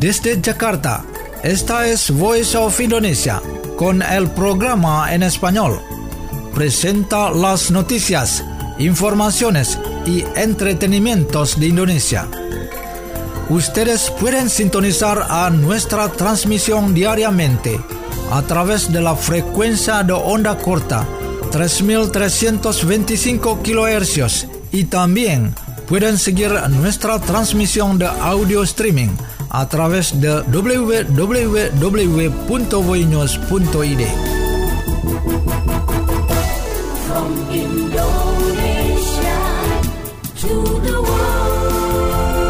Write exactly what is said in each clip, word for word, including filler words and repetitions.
Desde Jakarta, esta es Voice of Indonesia, con el programa en español. Presenta las noticias, informaciones y entretenimientos de Indonesia. Ustedes pueden sintonizar a nuestra transmisión diariamente a través de la frecuencia de onda corta tres mil trescientos veinticinco kilohercios y también pueden seguir nuestra transmisión de audio streaming a través de doble u doble u doble u punto voinews punto i d. From Indonesia to the world.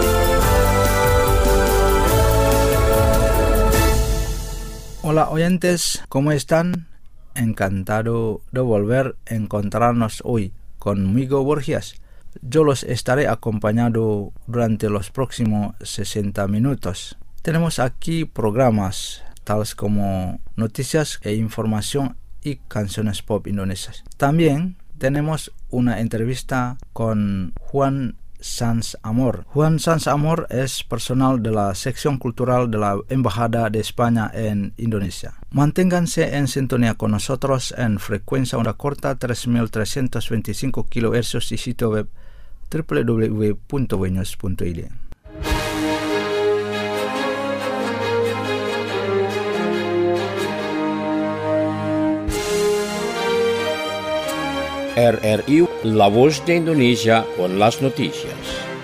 Hola oyentes, ¿cómo están? Encantado de volver a encontrarnos hoy conmigo, Borgias. Yo los estaré acompañando durante los próximos sesenta minutos. Tenemos aquí programas tales como noticias e información y canciones pop indonesias. También tenemos una entrevista con Juan Sanz Amor. Juan Sanz Amor es personal de la sección cultural de la Embajada de España en Indonesia. Manténganse en sintonía con nosotros en frecuencia onda corta tres mil trescientos veinticinco kilohercios y sitio web doble u doble u doble u punto voinews punto i d. R R I, La Voz de Indonesia, con las noticias.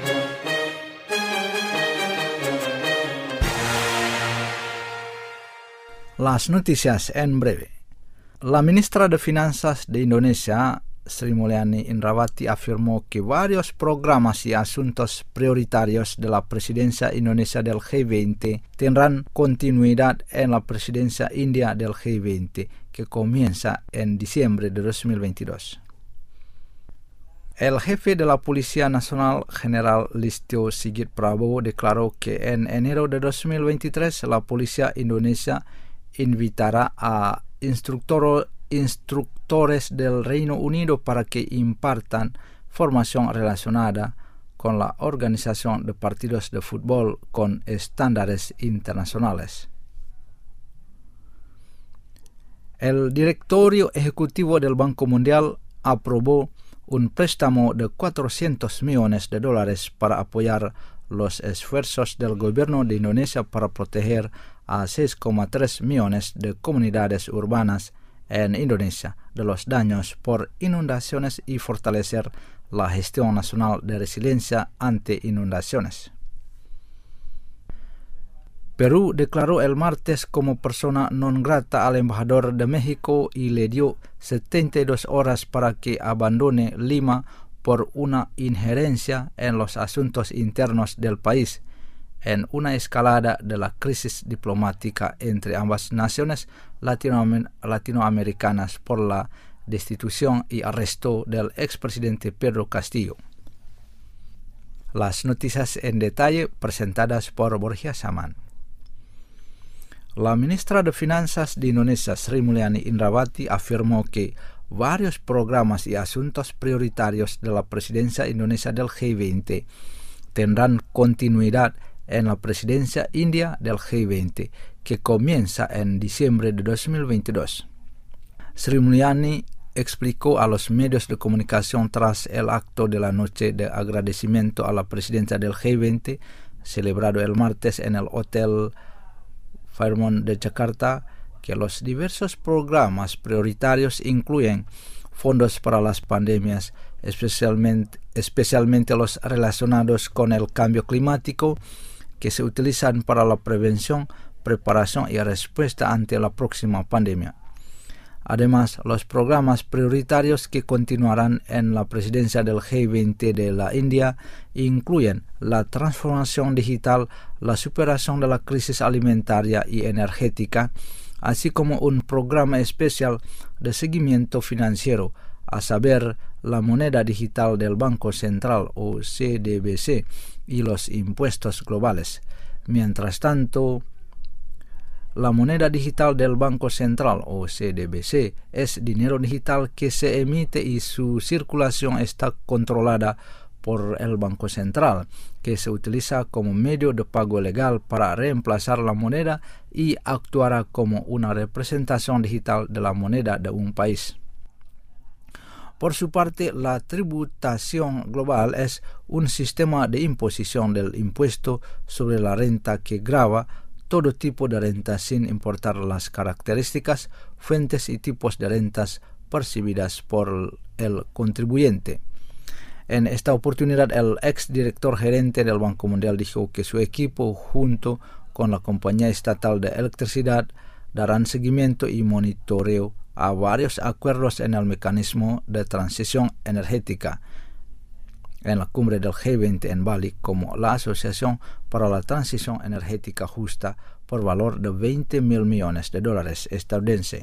Las noticias en breve. La ministra de Finanzas de Indonesia, Sri Mulyani Indrawati, afirmó que varios programas y asuntos prioritarios de la presidencia indonesia del G veinte tendrán continuidad en la presidencia india del G veinte, que comienza en diciembre de dos mil veintidós. El jefe de la Policía Nacional, General Listio Sigit Prabowo, declaró que en enero de dos mil veintitrés la Policía Indonesia invitará a instructores instructores del Reino Unido para que impartan formación relacionada con la organización de partidos de fútbol con estándares internacionales. El directorio ejecutivo del Banco Mundial aprobó un préstamo de cuatrocientos millones de dólares para apoyar los esfuerzos del gobierno de Indonesia para proteger a seis coma tres millones de comunidades urbanas en Indonesia de los daños por inundaciones y fortalecer la gestión nacional de resiliencia ante inundaciones. Perú declaró el martes como persona non grata al embajador de México y le dio setenta y dos horas para que abandone Lima por una injerencia en los asuntos internos del país, en una escalada de la crisis diplomática entre ambas naciones latinoamer- latinoamericanas por la destitución y arresto del expresidente Pedro Castillo. Las noticias en detalle presentadas por Borgia Saman. La ministra de Finanzas de Indonesia, Sri Mulyani Indrawati, afirmó que varios programas y asuntos prioritarios de la presidencia indonesia del G veinte tendrán continuidad en la presidencia india del G veinte, que comienza en diciembre de dos mil veintidós. Sri Mulyani explicó a los medios de comunicación tras el acto de la noche de agradecimiento a la presidencia del G veinte, celebrado el martes en el Hotel Fairmont de Jakarta, que los diversos programas prioritarios incluyen fondos para las pandemias, especialmente, especialmente los relacionados con el cambio climático, que se utilizan para la prevención, preparación y respuesta ante la próxima pandemia. Además, los programas prioritarios que continuarán en la presidencia del G veinte de la India incluyen la transformación digital, la superación de la crisis alimentaria y energética, así como un programa especial de seguimiento financiero, a saber, la moneda digital del Banco Central o C D B C y los impuestos globales. Mientras tanto, la moneda digital del Banco Central o C D B C es dinero digital que se emite y su circulación está controlada por el Banco Central, que se utiliza como medio de pago legal para reemplazar la moneda y actuará como una representación digital de la moneda de un país. Por su parte, la tributación global es un sistema de imposición del impuesto sobre la renta que grava todo tipo de renta sin importar las características, fuentes y tipos de rentas percibidas por el contribuyente. En esta oportunidad, el exdirector gerente del Banco Mundial dijo que su equipo, junto con la Compañía Estatal de Electricidad, darán seguimiento y monitoreo a varios acuerdos en el mecanismo de transición energética en la cumbre del G veinte en Bali, como la Asociación para la Transición Energética Justa, por valor de veinte mil millones de dólares estadounidenses.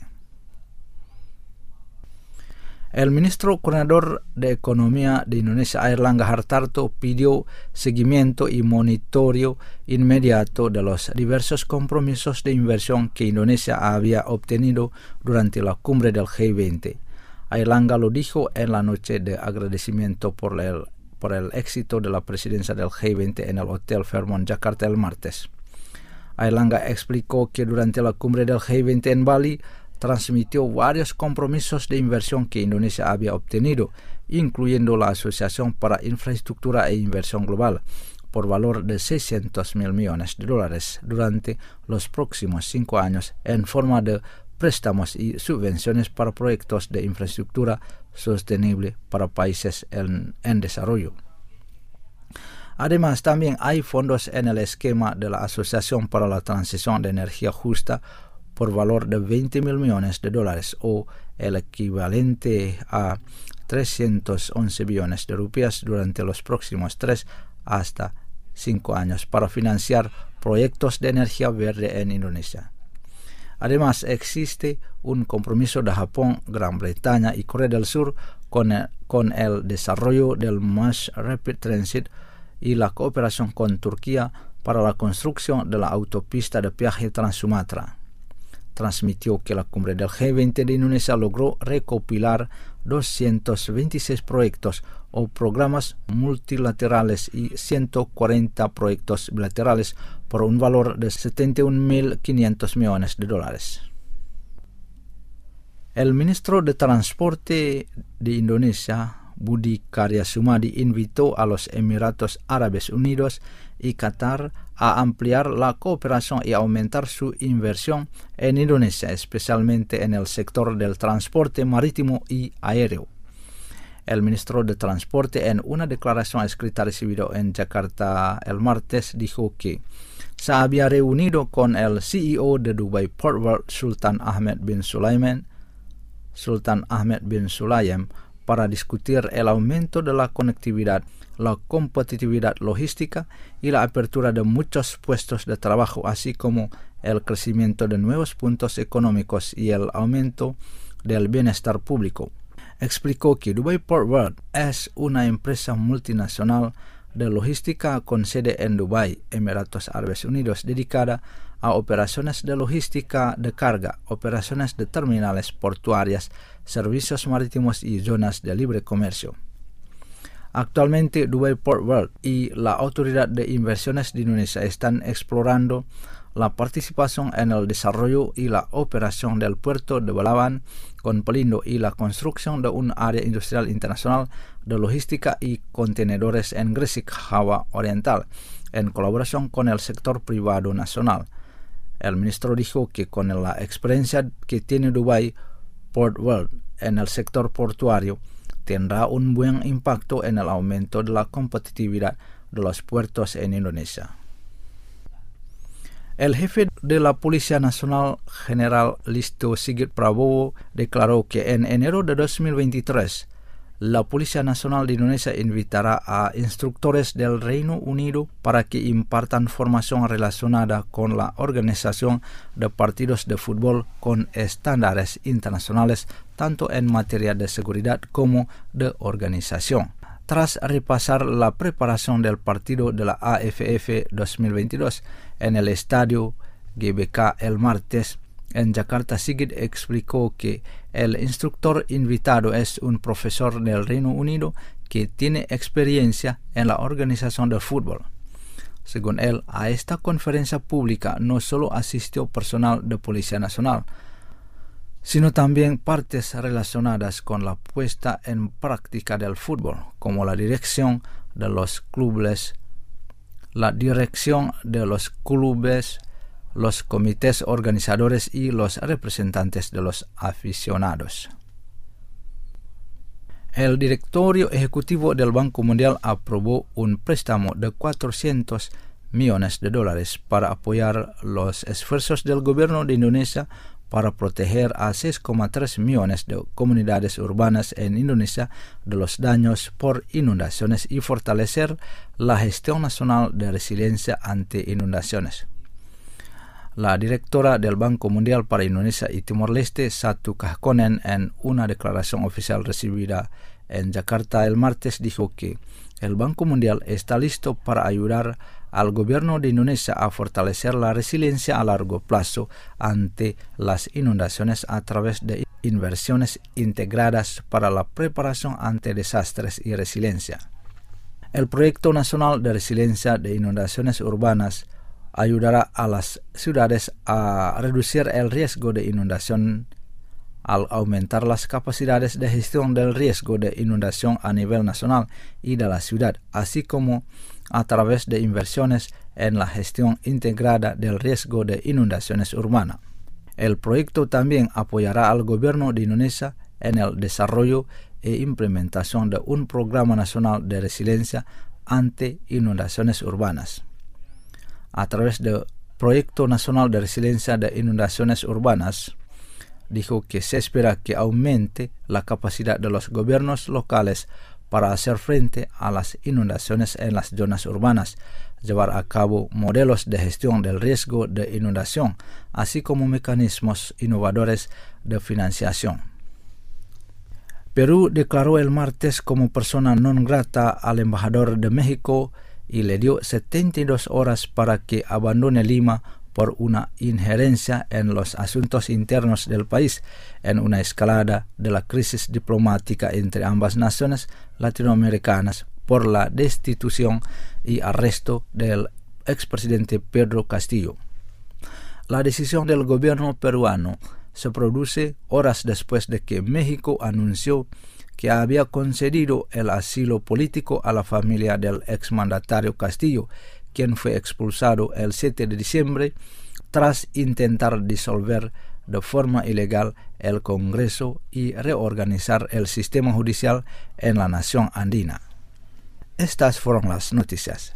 El ministro coordinador de Economía de Indonesia, Airlangga Hartarto, pidió seguimiento y monitoreo inmediato de los diversos compromisos de inversión que Indonesia había obtenido durante la cumbre del G veinte. Airlangga lo dijo en la noche de agradecimiento por el, por el éxito de la presidencia del G veinte en el Hotel Fairmont, Jakarta, el martes. Airlangga explicó que durante la cumbre del G veinte en Bali, transmitió varios compromisos de inversión que Indonesia había obtenido, incluyendo la Asociación para Infraestructura e Inversión Global, por valor de seiscientos mil millones de dólares durante los próximos cinco años en forma de préstamos y subvenciones para proyectos de infraestructura sostenible para países en, en desarrollo. Además, también hay fondos en el esquema de la Asociación para la Transición de Energía Justa por valor de veinte mil millones de dólares o el equivalente a trescientos once billones de rupias durante los próximos tres hasta cinco años para financiar proyectos de energía verde en Indonesia. Además, existe un compromiso de Japón, Gran Bretaña y Corea del Sur con el, con el desarrollo del Mass Rapid Transit y la cooperación con Turquía para la construcción de la autopista de peaje Trans-Sumatra. Transmitió que la cumbre del G veinte de Indonesia logró recopilar doscientos veintiséis proyectos o programas multilaterales y ciento cuarenta proyectos bilaterales por un valor de setenta y un mil quinientos millones de dólares. El ministro de Transporte de Indonesia, Budi Karya Sumadi, invitó a los Emiratos Árabes Unidos y Qatar a ampliar la cooperación y aumentar su inversión en Indonesia, especialmente en el sector del transporte marítimo y aéreo. El ministro de Transporte, en una declaración escrita recibido en Jakarta el martes, dijo que se había reunido con el C E O de Dubai Port World, Sultan Ahmed bin Sulaiman, Sultan Ahmed bin Sulayem, para discutir el aumento de la conectividad, la competitividad logística y la apertura de muchos puestos de trabajo, así como el crecimiento de nuevos puntos económicos y el aumento del bienestar público. Explicó que Dubai Port World es una empresa multinacional de logística con sede en Dubái, Emiratos Árabes Unidos, dedicada a operaciones de logística de carga, operaciones de terminales portuarias, servicios marítimos y zonas de libre comercio. Actualmente, Dubai Port World y la Autoridad de Inversiones de Indonesia están explorando la participación en el desarrollo y la operación del puerto de Balawan con Pelindo y la construcción de un área industrial internacional de logística y contenedores en Gresik, Java Oriental, en colaboración con el sector privado nacional. El ministro dijo que con la experiencia que tiene Dubai Port World en el sector portuario, tendrá un buen impacto en el aumento de la competitividad de los puertos en Indonesia. El jefe de la Policía Nacional, General Listio Sigit Prabowo, declaró que en enero de dos mil veintitrés, la Policía Nacional de Indonesia invitará a instructores del Reino Unido para que impartan formación relacionada con la organización de partidos de fútbol con estándares internacionales, tanto en materia de seguridad como de organización. Tras repasar la preparación del partido de la A F F dos mil veintidós en el estadio G B K el martes, en Jakarta, Sigit explicó que el instructor invitado es un profesor del Reino Unido que tiene experiencia en la organización del fútbol. Según él, a esta conferencia pública no solo asistió personal de Policía Nacional, sino también partes relacionadas con la puesta en práctica del fútbol, como la dirección de los clubes, la dirección de los clubes, los comités organizadores y los representantes de los aficionados. El directorio ejecutivo del Banco Mundial aprobó un préstamo de cuatrocientos millones de dólares para apoyar los esfuerzos del gobierno de Indonesia para proteger a seis coma tres millones de comunidades urbanas en Indonesia de los daños por inundaciones y fortalecer la gestión nacional de resiliencia ante inundaciones. La directora del Banco Mundial para Indonesia y Timor-Leste, Satu Kahkonen, en una declaración oficial recibida en Yakarta el martes, dijo que el Banco Mundial está listo para ayudar al gobierno de Indonesia a fortalecer la resiliencia a largo plazo ante las inundaciones a través de inversiones integradas para la preparación ante desastres y resiliencia. El Proyecto Nacional de Resiliencia de Inundaciones Urbanas ayudará a las ciudades a reducir el riesgo de inundación al aumentar las capacidades de gestión del riesgo de inundación a nivel nacional y de la ciudad, así como a través de inversiones en la gestión integrada del riesgo de inundaciones urbanas. El proyecto también apoyará al gobierno de Indonesia en el desarrollo e implementación de un programa nacional de resiliencia ante inundaciones urbanas. A través del Proyecto Nacional de Resiliencia de Inundaciones Urbanas, dijo que se espera que aumente la capacidad de los gobiernos locales para hacer frente a las inundaciones en las zonas urbanas, llevar a cabo modelos de gestión del riesgo de inundación, así como mecanismos innovadores de financiación. Perú declaró el martes como persona non grata al embajador de México y le dio setenta y dos horas para que abandone Lima por una injerencia en los asuntos internos del país, en una escalada de la crisis diplomática entre ambas naciones latinoamericanas por la destitución y arresto del expresidente Pedro Castillo. La decisión del gobierno peruano se produce horas después de que México anunció que había concedido el asilo político a la familia del exmandatario Castillo, quien fue expulsado el siete de diciembre tras intentar disolver de forma ilegal el Congreso y reorganizar el sistema judicial en la nación andina. Estas fueron las noticias.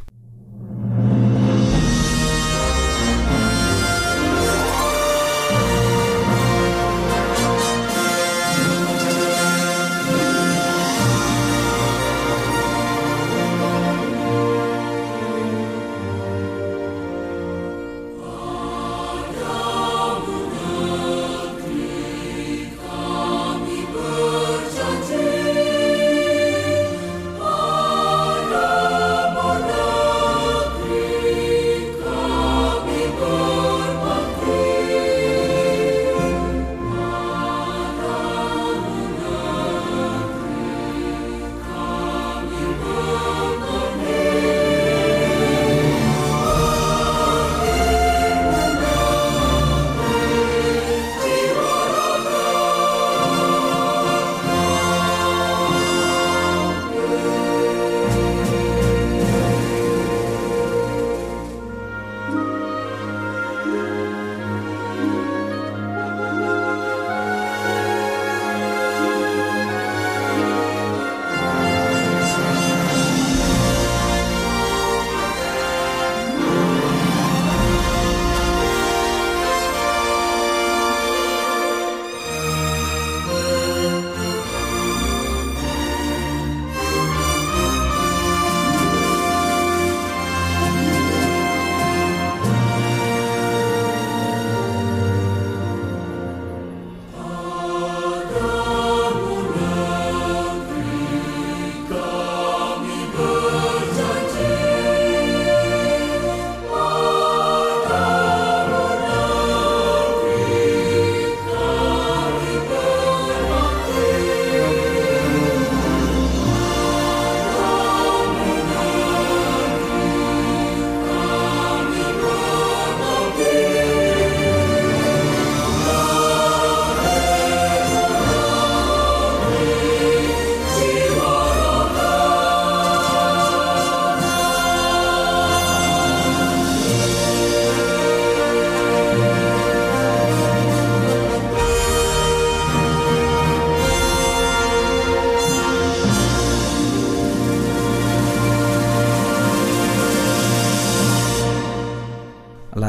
Berjanji pada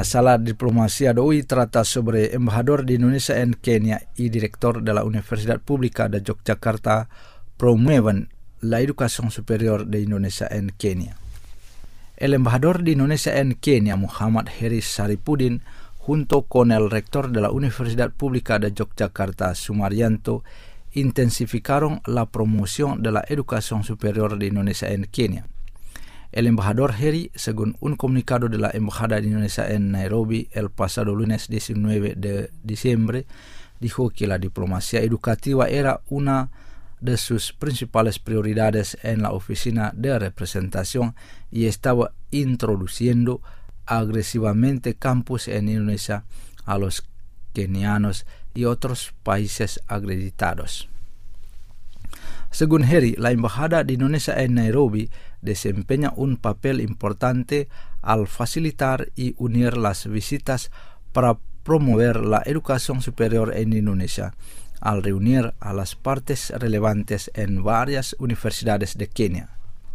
La sala diplomacia de hoy trata sobre embajador de Indonesia en Kenia y director de la Universidad Pública de Yogyakarta promueven la educación superior de Indonesia en Kenia. El embajador de Indonesia en Kenia, Muhammad Heri Saripudin, junto con el rector de la Universidad Pública de Yogyakarta, Sumaryanto, intensificaron la promoción de la educación superior de Indonesia en Kenia. El embajador Heri, según un comunicado de la Embajada de Indonesia en Nairobi el pasado lunes diecinueve de diciembre, dijo que la diplomacia educativa era una de sus principales prioridades en la oficina de representación y estaba introduciendo agresivamente campus en Indonesia a los kenianos y otros países acreditados. Según Heri, la Embajada de Indonesia en Nairobi desempeña un papel importante al facilitar y unir las visitas para promover la educación superior en Indonesia, al reunir a las partes relevantes en varias universidades de Kenia.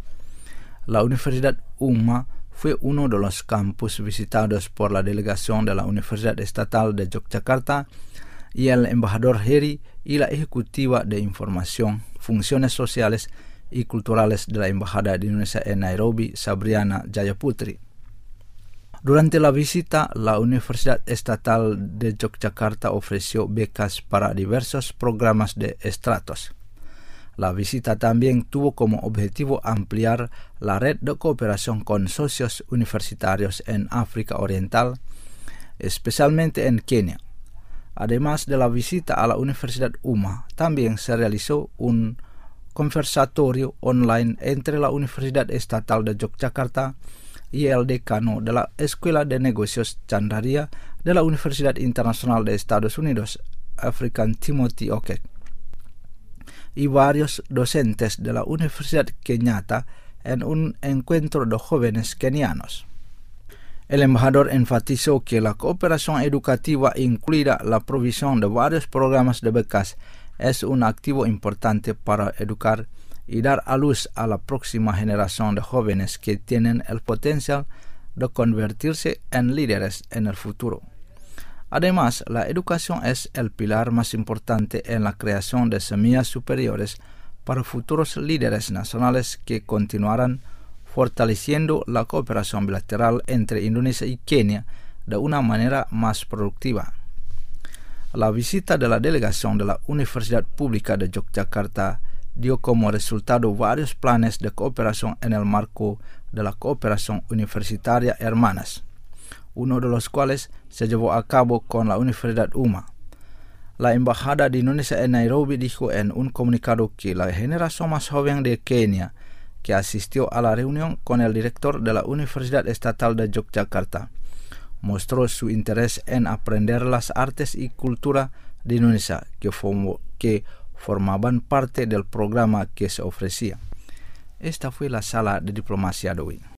La Universidad UMA fue uno de los campus visitados por la delegación de la Universidad Estatal de Yogyakarta y el embajador Heri y la ejecutiva de Información, Funciones Sociales y Culturales de la Embajada de Indonesia en Nairobi, Sabriana Jayaputri. Durante la visita, la Universidad Estatal de Yogyakarta ofreció becas para diversos programas de estratos. La visita también tuvo como objetivo ampliar la red de cooperación con socios universitarios en África Oriental, especialmente en Kenia. Además de la visita a la Universidad UMA, también se realizó un conversatorio online entre la Universidad Estatal de Yogyakarta y el decano de la Escuela de Negocios Chandaria de la Universidad Internacional de Estados Unidos, African Timothy Okek, y varios docentes de la Universidad Kenyatta en un encuentro de jóvenes kenianos. El embajador enfatizó que la cooperación educativa, incluida la provisión de varios programas de becas, es un activo importante para educar y dar a luz a la próxima generación de jóvenes que tienen el potencial de convertirse en líderes en el futuro. Además, la educación es el pilar más importante en la creación de semillas superiores para futuros líderes nacionales que continuarán fortaleciendo la cooperación bilateral entre Indonesia y Kenia de una manera más productiva. La visita de la delegación de la Universidad Pública de Yogyakarta dio como resultado varios planes de cooperación en el marco de la cooperación universitaria Hermanas, uno de los cuales se llevó a cabo con la Universidad UMA. La Embajada de Indonesia en Nairobi dijo en un comunicado que la generación más joven de Kenia, que asistió a la reunión con el director de la Universidad Estatal de Yogyakarta, mostró su interés en aprender las artes y cultura de Indonesia que, formó, que formaban parte del programa que se ofrecía. Esta fue la sala de diplomacia de hoy.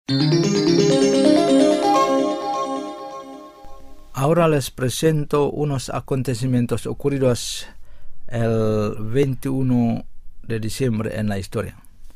Ahora les presento unos acontecimientos ocurridos el veintiuno de diciembre en la historia.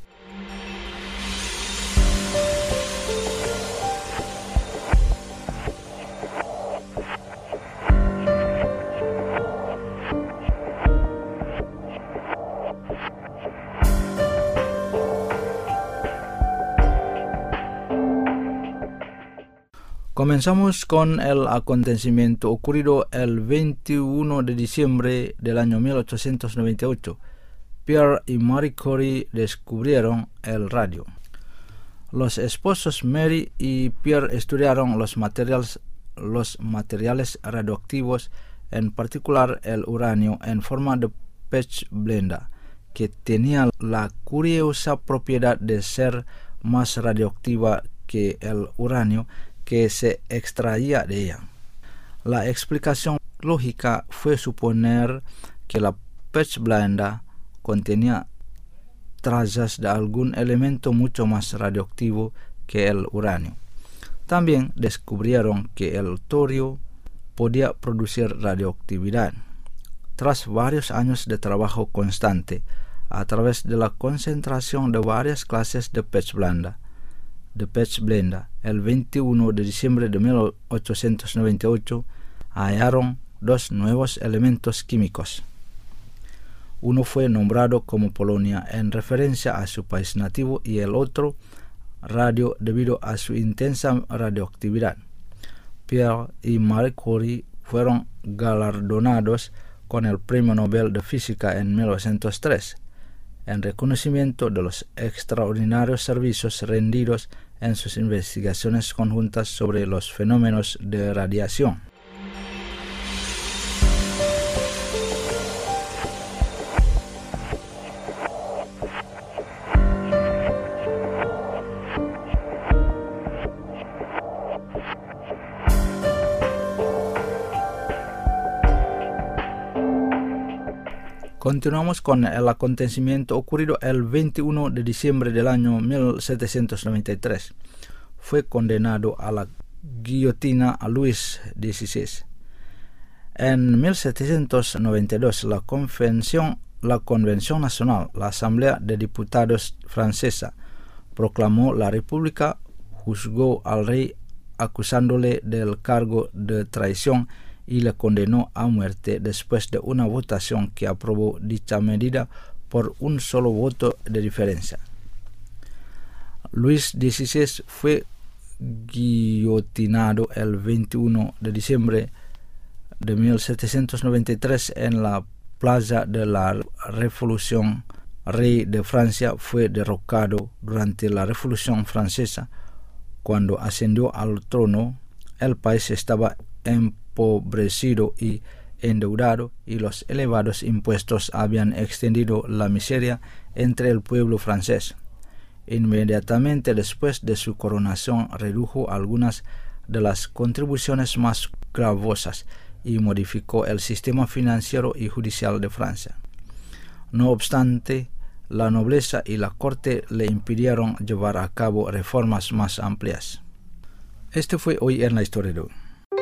Comenzamos con el acontecimiento ocurrido el veintiuno de diciembre del año mil ochocientos noventa y ocho. Pierre y Marie Curie descubrieron el radio. Los esposos Mary y Pierre estudiaron los materiales, los materiales radioactivos, en particular el uranio en forma de pech blenda, que tenía la curiosa propiedad de ser más radioactiva que el uranio que se extraía de ella. La explicación lógica fue suponer que la pech blenda contenía trazas de algún elemento mucho más radioactivo que el uranio. También descubrieron que el torio podía producir radioactividad. Tras varios años de trabajo constante, a través de la concentración de varias clases de pech blenda, de pez blenda, el veintiuno de diciembre de mil ochocientos noventa y ocho, hallaron dos nuevos elementos químicos. Uno fue nombrado como Polonia en referencia a su país nativo y el otro radio debido a su intensa radioactividad. Pierre y Marie Curie fueron galardonados con el Premio Nobel de Física en mil novecientos tres, en reconocimiento de los extraordinarios servicios rendidos en sus investigaciones conjuntas sobre los fenómenos de radiación. Continuamos con el acontecimiento ocurrido el veintiuno de diciembre del año mil setecientos noventa y tres. Fue condenado a la guillotina a Luis dieciséis. En mil setecientos noventa y dos, la Convención, la Convención Nacional, la Asamblea de Diputados francesa, proclamó la República, juzgó al rey acusándole del cargo de traición y le condenó a muerte después de una votación que aprobó dicha medida por un solo voto de diferencia. Luis dieciséis fue guillotinado el veintiuno de diciembre de mil setecientos noventa y tres en la Plaza de la Revolución. Rey de Francia fue derrocado durante la Revolución Francesa. Cuando ascendió al trono, el país estaba en empobrecido y endeudado, y los elevados impuestos habían extendido la miseria entre el pueblo francés. Inmediatamente después de su coronación redujo algunas de las contribuciones más gravosas y modificó el sistema financiero y judicial de Francia. No obstante, la nobleza y la corte le impidieron llevar a cabo reformas más amplias. Este fue Hoy en la Historia de hoy.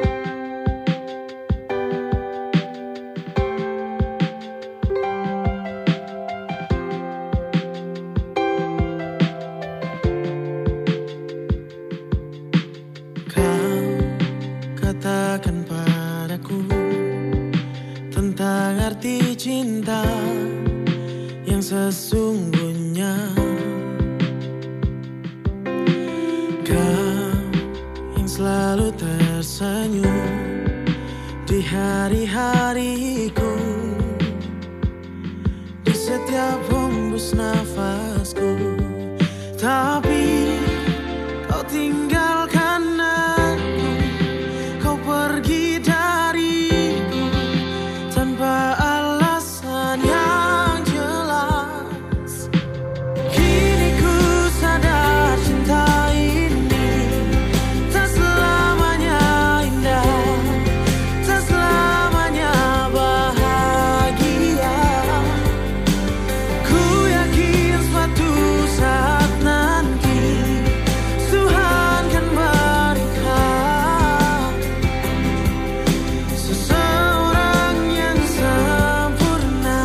Katakan padaku tentang arti cinta yang sesungguhnya. Kau yang selalu tersenyum di hari-hariku, di setiap hembus nafasku. Tapi kau tinggalkan aku, kau pergi dariku tanpa alasan yang jelas. Kini ku sadar cinta ini tak selamanya indah, tak selamanya bahagia. Ku yakin suatu saat nanti Tuhan kan berikan seseorang yang sempurna.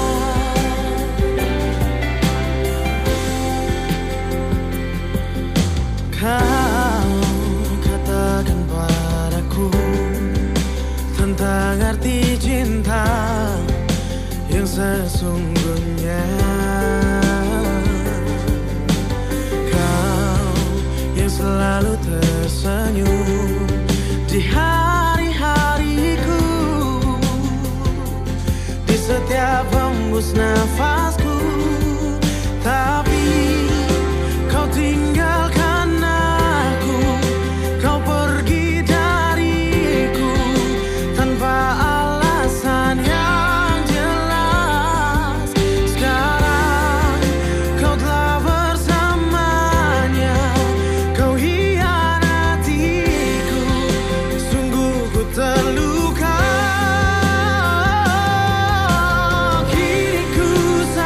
Kau katakan padaku tentang arti cinta yang sesungguhnya. Kau yang selalu tersenyum di hari-hariku, di setiap hembus nafasku. Tapi kau tinggalkan aku, kau pergi dariku tanpa alasan yang jelas. Sekarang kau telah bersamanya, kau hianatiku, sungguh ku terluka. Kini ku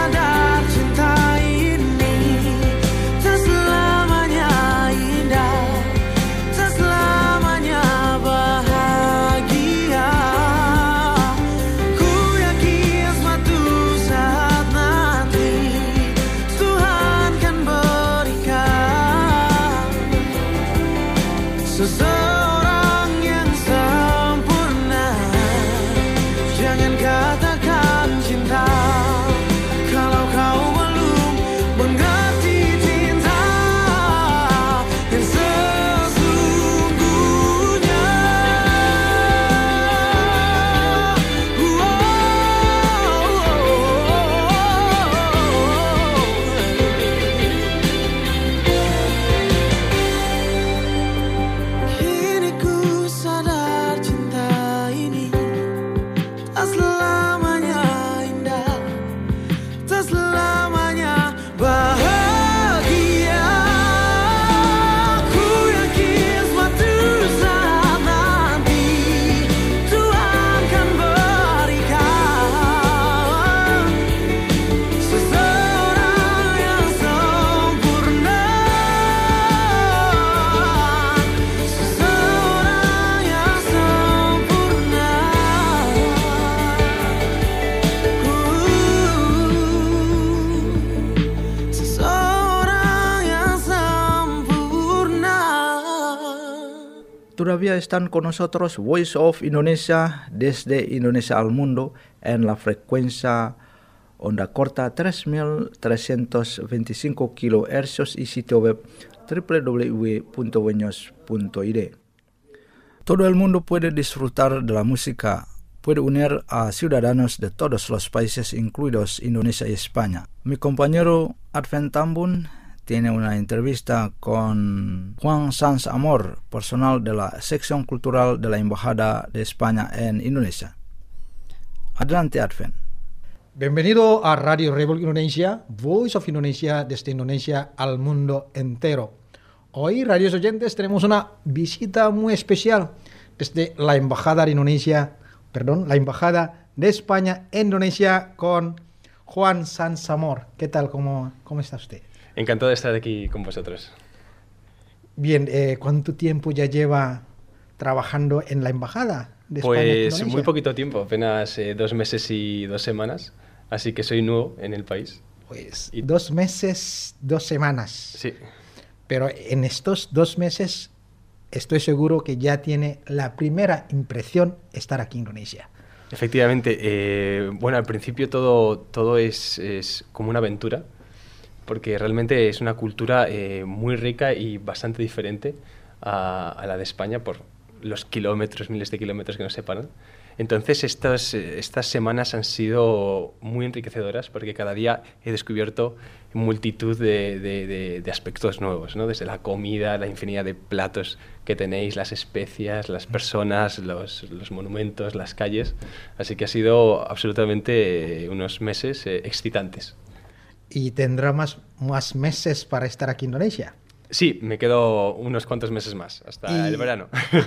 todavía están con nosotros Voice of Indonesia desde Indonesia al mundo en la frecuencia onda corta tres mil trescientos veinticinco kilohercios y sitio web doble u doble u doble u punto wenyos punto i d. Todo el mundo puede disfrutar de la música, puede unir a ciudadanos de todos los países, incluidos Indonesia y España. Mi compañero Advent Tambun tiene una entrevista con Juan Sanz Amor, personal de la sección cultural de la Embajada de España en Indonesia. Adelante, Advent. Bienvenido a Radio Rebel Indonesia, Voice of Indonesia desde Indonesia al mundo entero. Hoy, radios oyentes, tenemos una visita muy especial desde la Embajada de Indonesia, perdón, la Embajada de España en Indonesia con Juan Sanz Amor. ¿Qué tal? ¿Cómo, cómo está usted? Encantado de estar aquí con vosotros. Bien, eh, ¿cuánto tiempo ya lleva trabajando en la Embajada de España en Pues Indonesia? muy poquito tiempo, apenas eh, dos meses y dos semanas, así que soy nuevo en el país. Pues Y- dos meses, dos semanas. Sí, Pero en estos dos meses estoy seguro que ya tiene la primera impresión estar aquí en Indonesia. efectivamente. eh, bueno, al principio todo, todo es, es como una aventura, porque realmente es una cultura eh, muy rica y bastante diferente a, a la de España por los kilómetros, miles de kilómetros que nos separan. Entonces estas, eh, estas semanas han sido muy enriquecedoras porque cada día he descubierto multitud de, de- de- de aspectos nuevos, ¿no? Desde la comida, la infinidad de platos que tenéis, las especias, las personas, los, los monumentos, las calles. Así que ha sido absolutamente eh, unos meses eh, excitantes. Y tendrá más, más meses para estar aquí en Indonesia. Sí, me quedo unos cuantos meses más, hasta Y- el verano.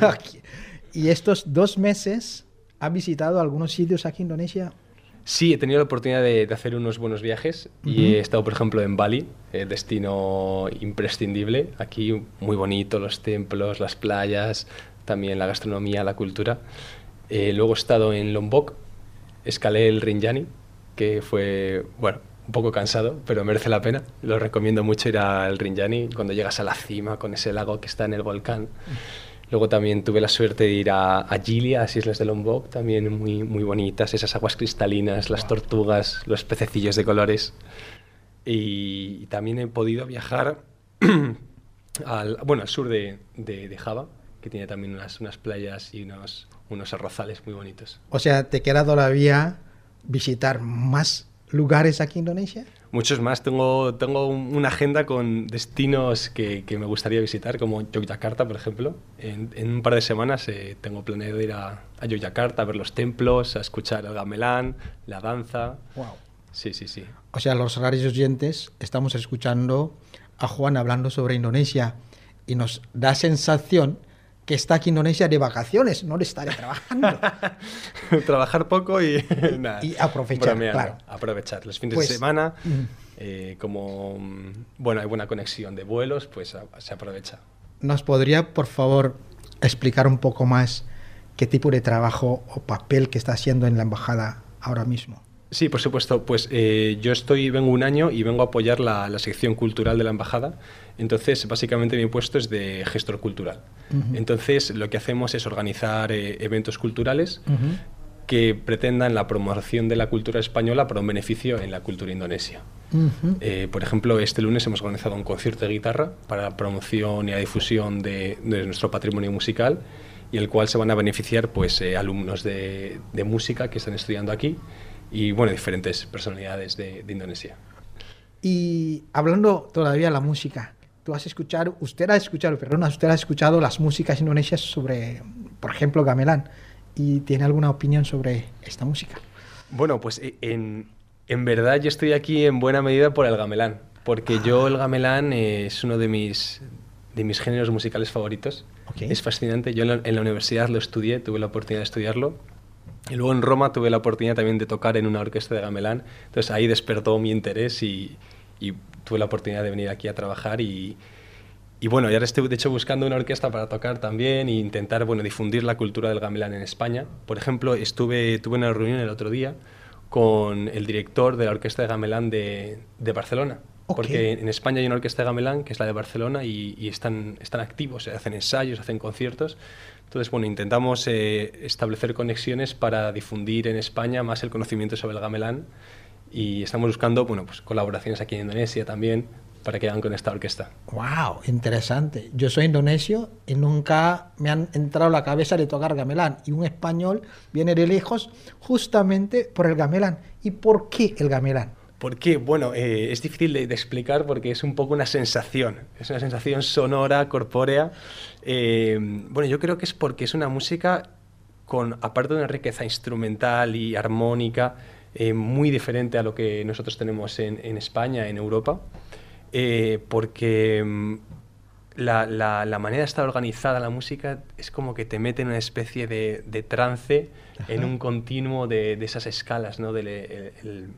Y estos dos meses, ¿ha visitado algunos sitios aquí en Indonesia? Sí, he tenido la oportunidad de, de hacer unos buenos viajes y he estado, por ejemplo, en Bali, eh, destino imprescindible. Aquí muy bonito, los templos, las playas, también la gastronomía, la cultura. Eh, luego he estado en Lombok, escalé el Rinjani, que fue, bueno, un poco cansado, pero merece la pena. Lo recomiendo mucho ir al Rinjani cuando llegas a la cima con ese lago que está en el volcán. Luego también tuve la suerte de ir a, a Gili, a las islas de Lombok, también muy, muy bonitas, esas aguas cristalinas, las tortugas, los pececillos de colores. Y, y también he podido viajar al, bueno, al sur de, de- de Java, que tiene también unas, unas playas y unos, unos arrozales muy bonitos. O sea, ¿te queda todavía visitar más lugares aquí en Indonesia? Muchos más. Tengo, tengo un- una agenda con destinos que, que me gustaría visitar, como Yogyakarta, por ejemplo. En, en un par de semanas eh, tengo planeado ir a, a Yogyakarta a ver los templos, a escuchar el gamelán, la danza. Wow. Sí, sí, sí. O sea, los radios oyentes estamos escuchando a Juan hablando sobre Indonesia y nos da sensación que está aquí en Indonesia de vacaciones, no de estar trabajando. Trabajar poco y, nada, y aprovechar, bromeando. claro. Aprovechar los fines Pues, de semana. mm. eh, como mm, bueno, hay buena conexión de vuelos, pues a- se aprovecha. ¿Nos podría, por favor, explicar un poco más qué tipo de trabajo o papel que está haciendo en la embajada ahora mismo? Sí, por supuesto. Pues eh, yo estoy, vengo un año y vengo a apoyar la, la sección cultural de la embajada. Entonces, básicamente mi puesto es de gestor cultural. Ujú. Entonces, lo que hacemos es organizar eh, eventos culturales Ujú. que pretendan la promoción de la cultura española para un beneficio en la cultura indonesia. Ujú. Eh, por ejemplo, este lunes hemos organizado un concierto de guitarra para la promoción y la difusión de, de nuestro patrimonio musical, y el cual se van a beneficiar pues, eh, alumnos de, de música que están estudiando aquí y bueno, diferentes personalidades de, de Indonesia. Y hablando todavía de la música, tú has escuchado, usted ha escuchado, perdón, usted ha escuchado las músicas indonesias sobre, por ejemplo, gamelan, y tiene alguna opinión sobre esta música. Bueno, pues eh, en, en verdad yo estoy aquí en buena medida por el gamelán, porque yo el gamelán eh, es uno de mis, de mis géneros musicales favoritos. Ok. Es fascinante. Yo en la, en la universidad lo estudié, tuve la oportunidad de estudiarlo. Y luego en Roma tuve la oportunidad también de tocar en una orquesta de gamelán. Entonces ahí despertó mi interés y, y tuve la oportunidad de venir aquí a trabajar. Y, y bueno, y ahora estoy de hecho buscando una orquesta para tocar también e intentar bueno, difundir la cultura del gamelán en España. Por ejemplo, estuve, tuve una reunión el otro día con el director de la orquesta de gamelán de, de Barcelona. Ok. Porque en España hay una orquesta de gamelán, que es la de Barcelona, y, y están, están activos, eh, hacen ensayos, hacen conciertos. Entonces, bueno, intentamos eh, establecer conexiones para difundir en España más el conocimiento sobre el gamelán, y estamos buscando, bueno, pues colaboraciones aquí en Indonesia también, para que hagan con esta orquesta. Wow, interesante. Yo soy indonesio y nunca me han entrado a la cabeza de tocar gamelán. Y un español viene de lejos justamente por el gamelán. ¿Y por qué el gamelán? ¿Por qué? Bueno, eh, es difícil de, de explicar porque es un poco una sensación. Es una sensación sonora, corpórea. Eh, bueno, yo creo que es porque es una música con, aparte de una riqueza instrumental y armónica, eh, muy diferente a lo que nosotros tenemos en, en España, en Europa. Eh, porque mm, la, la, la manera de estar organizada la música es como que te mete en una especie de, de trance, Ajá. en un continuo de, de esas escalas, ¿no? Del, el, el,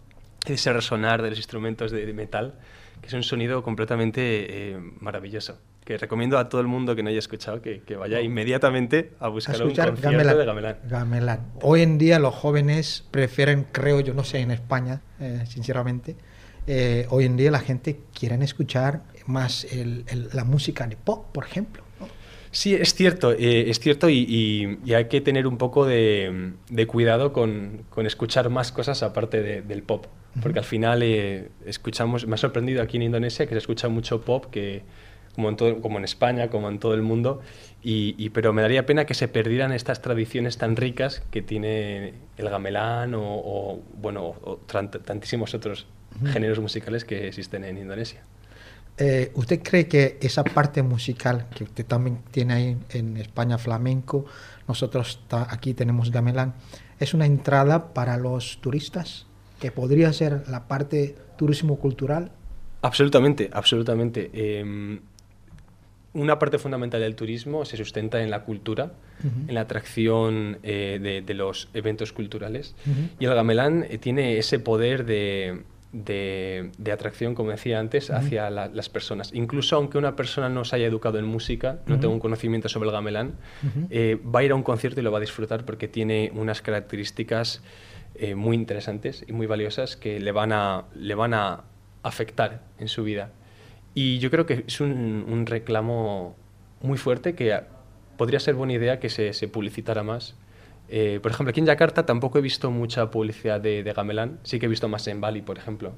ese resonar de los instrumentos de, de metal, que es un sonido completamente eh, maravilloso, que recomiendo a todo el mundo que no haya escuchado que, que vaya inmediatamente a buscar a un concierto gamelán, de gamelán. gamelán. Hoy en día los jóvenes prefieren, creo yo, no sé en España, eh, sinceramente, Eh, hoy en día la gente quiere escuchar más el, el, la música de pop, por ejemplo, ¿no? Sí, es cierto, eh, es cierto y, y, y hay que tener un poco de, de cuidado con, con escuchar más cosas aparte de, del pop, porque uh-huh. al final eh, escuchamos, me ha sorprendido aquí en Indonesia que se escucha mucho pop, que como en, todo, como en España, como en todo el mundo, y, y, pero me daría pena que se perdieran estas tradiciones tan ricas que tiene el gamelán o, o bueno, o tantísimos otros géneros musicales que existen en Indonesia. Eh, ¿Usted cree que esa parte musical que usted también tiene ahí en España, flamenco, nosotros ta, aquí tenemos gamelán, es una entrada para los turistas? ¿Que podría ser la parte turismo cultural? Absolutamente, absolutamente. Eh, una parte fundamental del turismo se sustenta en la cultura, uh-huh. en la atracción eh, de, de los eventos culturales, uh-huh. y el gamelán eh, tiene ese poder de... De, de atracción, como decía antes, uh-huh. hacia la, las personas. Incluso aunque una persona no se haya educado en música, no uh-huh. tenga un conocimiento sobre el gamelán, uh-huh. eh, va a ir a un concierto y lo va a disfrutar porque tiene unas características eh, muy interesantes y muy valiosas que le van a, le van a afectar en su vida. Y yo creo que es un, un reclamo muy fuerte que podría ser buena idea que se, se publicitara más. Eh, por ejemplo, aquí en Yakarta tampoco he visto mucha publicidad de, de gamelán, sí que he visto más en Bali, por ejemplo.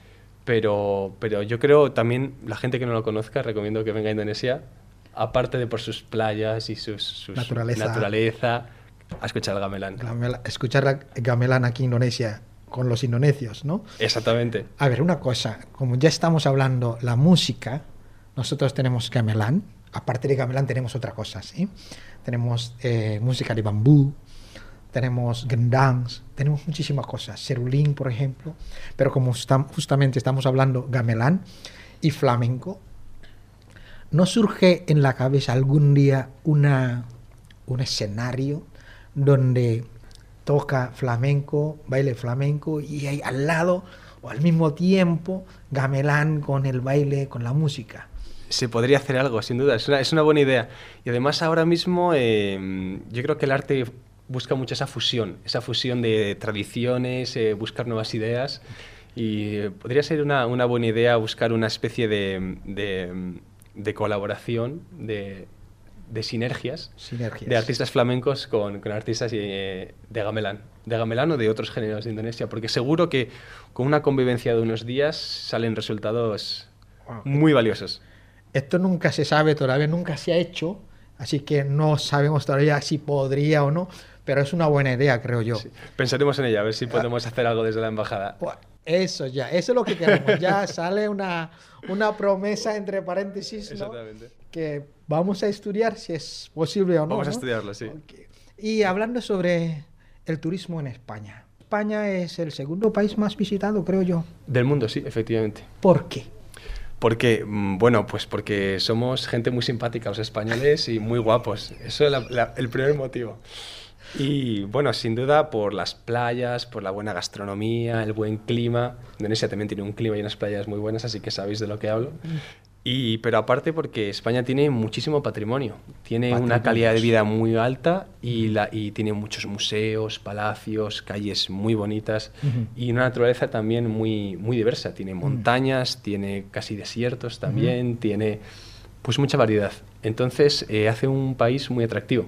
Pero, pero yo creo también, la gente que no lo conozca, recomiendo que venga a Indonesia, aparte de por sus playas y sus, sus naturaleza. naturaleza, a escuchar el gamelán. Gamela, escuchar el gamelán aquí en Indonesia, con los indonesios, ¿no? Exactamente. A ver, una cosa, como ya estamos hablando, la música, nosotros tenemos gamelán, aparte de gamelán tenemos otra cosa, ¿sí? Tenemos eh, música de bambú, tenemos gendangs, tenemos muchísimas cosas, serulín, por ejemplo, pero como está, justamente estamos hablando gamelán y flamenco, ¿no surge en la cabeza algún día una, un escenario donde toca flamenco, baile flamenco y hay al lado o al mismo tiempo gamelán con el baile, con la música? Se podría hacer algo, sin duda, es una, es una buena idea. Y además ahora mismo eh, yo creo que el arte busca mucho esa fusión, esa fusión de tradiciones, eh, buscar nuevas ideas, y eh, podría ser una, una buena idea buscar una especie de, de, de colaboración, de, de sinergias, sinergias, de artistas flamencos con, con artistas eh, de gamelán, de gamelán o de otros géneros de Indonesia, porque seguro que con una convivencia de unos días salen resultados wow. muy valiosos. Esto nunca se sabe todavía, nunca se ha hecho, así que no sabemos todavía si podría o no, pero es una buena idea, creo yo. Sí. Pensaremos en ella, a ver si podemos hacer algo desde la embajada. Eso ya, eso es lo que queremos. Ya sale una, una promesa entre paréntesis, ¿no? Exactamente. Que vamos a estudiar si es posible o no. Vamos ¿no? a estudiarlo, sí. Okay. Y hablando sobre el turismo en España. España es el segundo país más visitado, creo yo. Del mundo, sí, efectivamente. ¿Por qué? Porque, bueno, pues porque somos gente muy simpática los españoles y muy guapos. Eso es la, la, el primer motivo. Y, bueno, sin duda por las playas, por la buena gastronomía, el buen clima. Indonesia también tiene un clima y unas playas muy buenas, así que sabéis de lo que hablo. Y, pero aparte porque España tiene muchísimo patrimonio, tiene una Patrimonios. calidad de vida muy alta y, la, y tiene muchos museos, palacios, calles muy bonitas Ujú. y una naturaleza también muy, muy diversa. Tiene montañas, tiene casi desiertos también, tiene pues mucha variedad. Entonces eh, hace un país muy atractivo.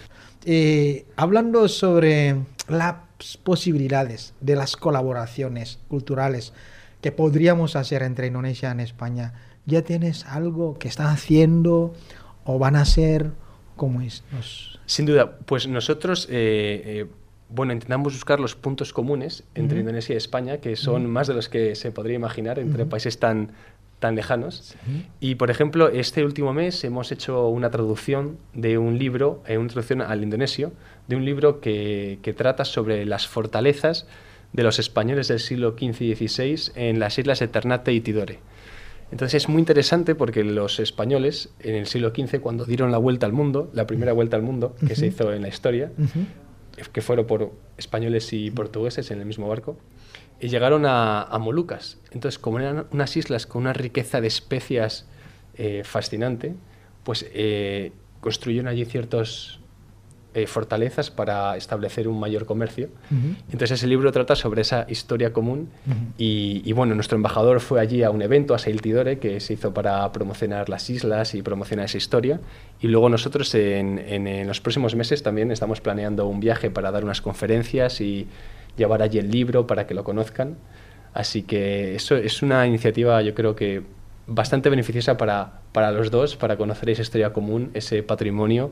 Eh, hablando sobre las posibilidades de las colaboraciones culturales que podríamos hacer entre Indonesia y España, ¿ya tienes algo que están haciendo o van a hacer? ¿Cómo es? Nos- Sin duda, pues nosotros eh, eh, bueno, intentamos buscar los puntos comunes entre Ujú. Indonesia y España, que son más de los que se podría imaginar entre Ujú. países tan, tan lejanos. Y, por ejemplo, este último mes hemos hecho una traducción de un libro, eh, una traducción al indonesio, de un libro que, que trata sobre las fortalezas de los españoles del siglo quince y dieciséis en las islas de Ternate y Tidore. Entonces es muy interesante porque los españoles en el siglo quince, cuando dieron la vuelta al mundo, la primera vuelta al mundo que se hizo en la historia, Ujú. que fueron por españoles y portugueses en el mismo barco, y llegaron a, a Molucas. Entonces, como eran unas islas con una riqueza de especias eh, fascinante, pues eh, construyeron allí ciertas eh, fortalezas para establecer un mayor comercio. Ujú. Entonces ese libro trata sobre esa historia común Ujú. y, y bueno, nuestro embajador fue allí a un evento, a Sail Tidore, que se hizo para promocionar las islas y promocionar esa historia. Y luego nosotros en, en, en los próximos meses también estamos planeando un viaje para dar unas conferencias y llevar allí el libro para que lo conozcan. Así que eso es una iniciativa, yo creo que bastante beneficiosa para, para los dos, para conocer esa historia común, ese patrimonio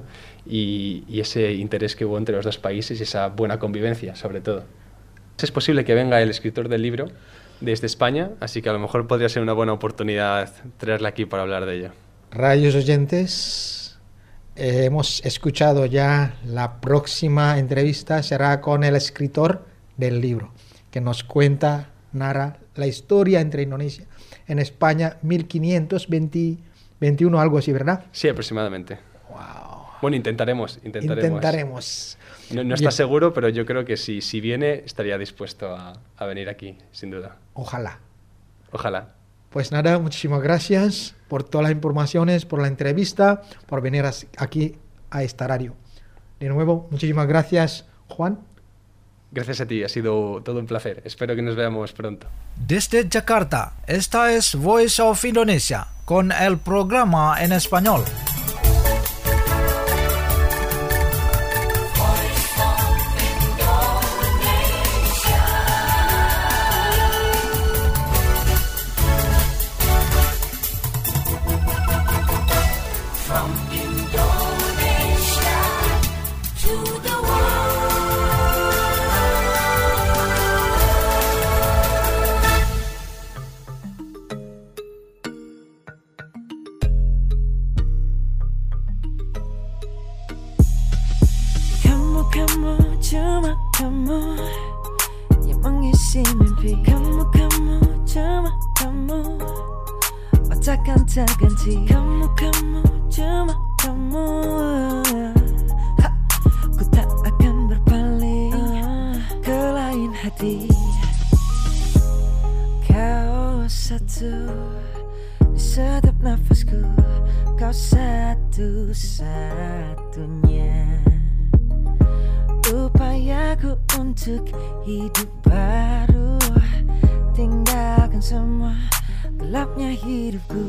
y, y ese interés que hubo entre los dos países y esa buena convivencia, sobre todo. Es posible que venga el escritor del libro desde España, así que a lo mejor podría ser una buena oportunidad traerla aquí para hablar de ello. Radios oyentes, eh, hemos escuchado ya la próxima entrevista será con el escritor del libro, que nos cuenta, narra la historia entre Indonesia en España mil quinientos veintiuno, algo así, ¿verdad? Sí, aproximadamente. Wow. Bueno, intentaremos, intentaremos. Intentaremos. No, no Bien. está seguro, pero yo creo que si, si viene estaría dispuesto a, a venir aquí, sin duda. Ojalá. Ojalá. Pues nada, muchísimas gracias por todas las informaciones, por la entrevista, por venir as- aquí a esta radio. De nuevo, muchísimas gracias, Juan. Gracias a ti, ha sido todo un placer. Espero que nos veamos pronto. Desde Jakarta, esta es Voice of Indonesia con el programa en español. From Indonesia to the world. Kamu, kamu, cuma kamu yang mengisi mimpi. Kamu, kamu, cuma kamu, oh takkan terganti. Kamu, kamu, cuma kamu, ha, ku tak akan berpaling ke lain hati. Kau satu di setiap nafasku, kau satu-satunya upayaku untuk hidup baru, tinggalkan semua gelapnya hidupku.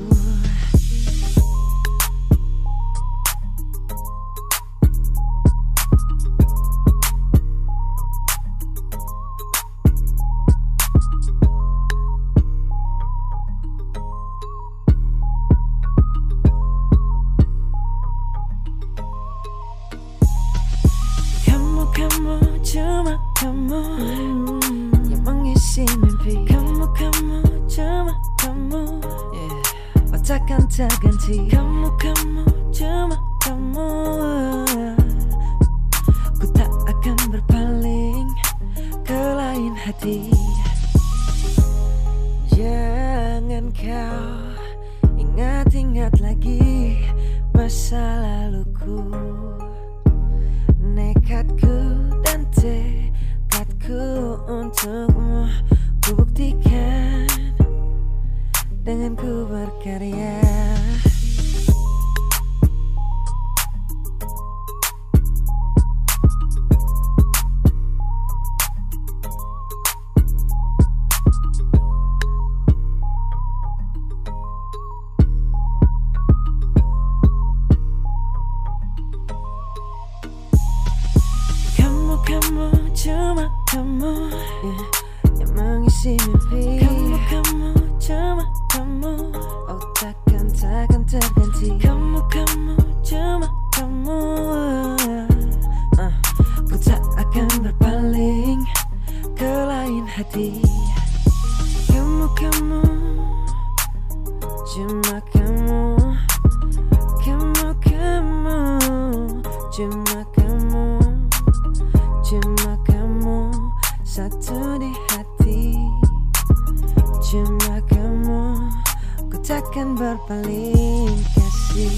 Kamu, kamu, cuma kamu yang mengisi mimpi. Kamu, kamu, cuma kamu, yeah, oh takkan terganti. Kamu, kamu, cuma kamu, ku tak akan berpaling ke lain hati. Jangan kau ingat-ingat lagi masa laluku, nekatku dan tekadku untukmu ku buktikan dengan ku berkarya. Kamu, kamu, cuma kamu, yeah, yang mengisi mimpi. Kamu, kamu, cuma kamu, oh takkan, takkan terganti. Kamu, kamu, cuma kamu, uh, ku tak akan berpaling ke lain hati. Kamu, kamu, cuma kamu, kamu, kamu, cuma kamu, cuma kamu, satu di hati. Cuma kamu, ku takkan berpaling kasih.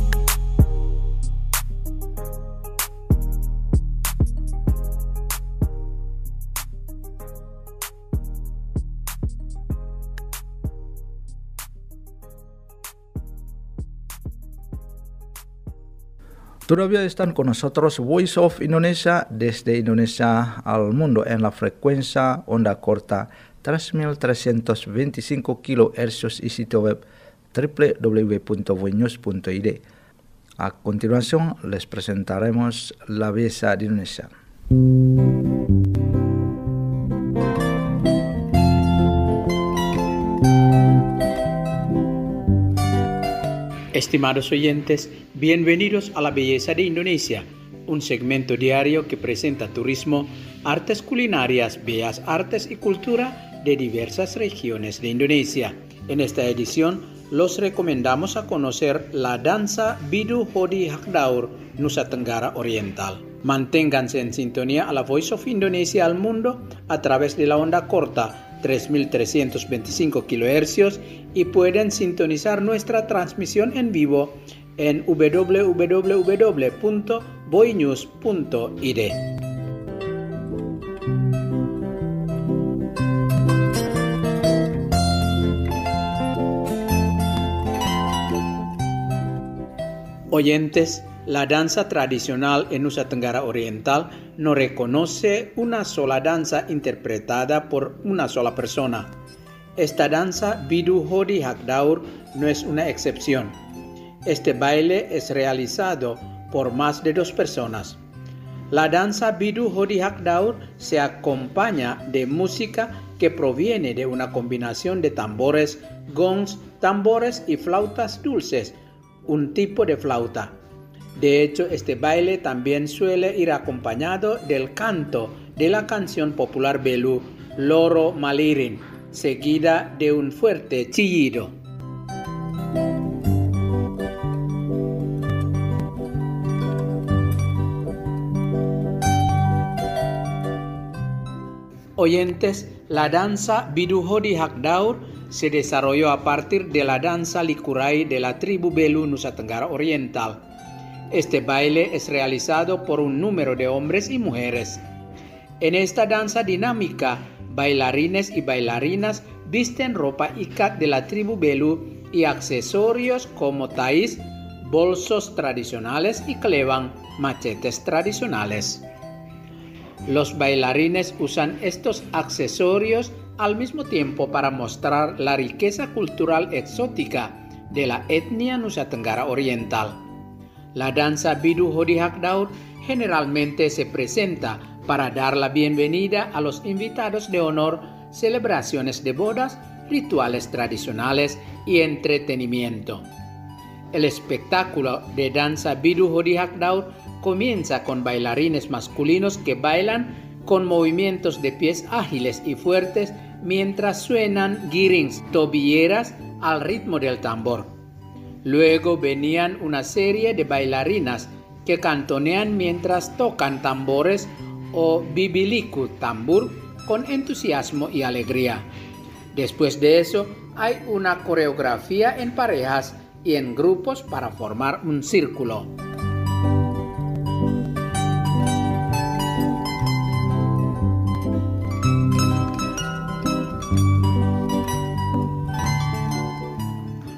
Todavía están con nosotros Voice of Indonesia desde Indonesia al mundo en la frecuencia onda corta tres mil trescientos veinticinco kilohercios y sitio web doble u doble u doble u punto voinews punto i d. A continuación les presentaremos la belleza de Indonesia. Estimados oyentes, bienvenidos a La Belleza de Indonesia, un segmento diario que presenta turismo, artes culinarias, bellas artes y cultura de diversas regiones de Indonesia. En esta edición, los recomendamos a conocer la danza Bidu Hodi Hakdaur, Nusa Tenggara Oriental. Manténganse en sintonía a la Voice of Indonesia al mundo a través de la onda corta tres mil trescientos veinticinco kilohercios y pueden sintonizar nuestra transmisión en vivo en doble u doble u doble u punto voinews punto i d. Oyentes, la danza tradicional en Nusa Tenggara Oriental no reconoce una sola danza interpretada por una sola persona. Esta danza Bidu Hodi Hakdaur no es una excepción. Este baile es realizado por más de dos personas. La danza Bidu Hodi Hakdaur se acompaña de música que proviene de una combinación de tambores, gongs, tambores y flautas dulces, un tipo de flauta. De hecho, este baile también suele ir acompañado del canto de la canción popular Belu, Loro Malirin, seguida de un fuerte chillido. Oyentes, la danza Bidu Hodi Hakdaur se desarrolló a partir de la danza Likurai de la tribu Belu Nusa Tenggara Oriental. Este baile es realizado por un número de hombres y mujeres. En esta danza dinámica, bailarines y bailarinas visten ropa ikat de la tribu Belu y accesorios como tais, bolsos tradicionales y clevan, machetes tradicionales. Los bailarines usan estos accesorios al mismo tiempo para mostrar la riqueza cultural exótica de la etnia Nusa Tenggara Oriental. La danza Bidu Hodi Hakdaur generalmente se presenta para dar la bienvenida a los invitados de honor, celebraciones de bodas, rituales tradicionales y entretenimiento. El espectáculo de danza Bidu Hodi Hakdaur comienza con bailarines masculinos que bailan con movimientos de pies ágiles y fuertes mientras suenan girings, tobilleras, al ritmo del tambor. Luego venían una serie de bailarinas que cantonean mientras tocan tambores o bibiliku tambur con entusiasmo y alegría. Después de eso, hay una coreografía en parejas y en grupos para formar un círculo.